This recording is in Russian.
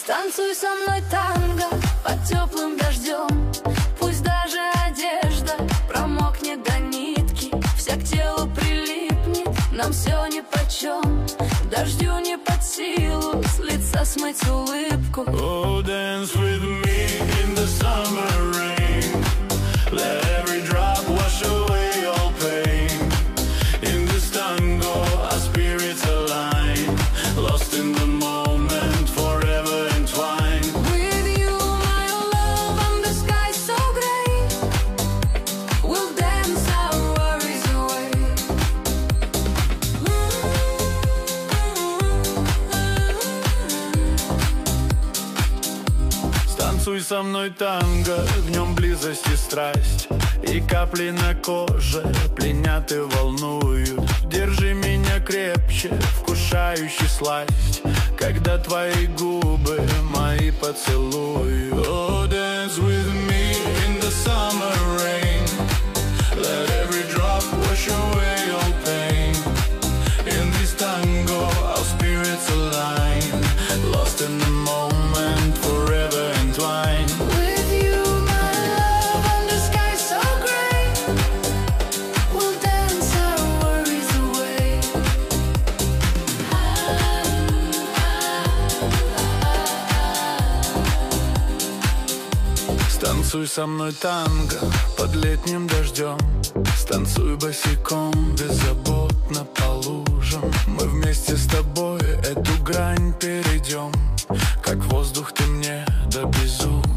Танцуй со мной танго под теплым дождем. Пусть даже одежда промокнет до нитки, вся к телу прилипнет, нам все нипочем. Дождю не под силу с лица смыть улыбку. Oh, dance with me in the summer rain. Let every drop wash away all pain. In this tango our spirits align, lost in the moment, forever entwined. With you, my love, and the sky so gray, we'll dance our worries away. Станцуй со мной танго, в нем близость и страсть, и капли на коже пленят и волнуют. Держи меня крепче, вкушающий сласть, когда твои губы мои поцелуют. Oh, dance with me in the summer rain. Let every drop wash away all pain. In this tango our spirits align, lost in the moment, forever entwined. With you, my love, and the sky so gray, we'll dance our worries away. Станцуй со мной танго под летним дождем. Станцуй босиком, беззаботно по лужам. Мы вместе с тобой эту грань перейдем, как воздух ты мне до безумия.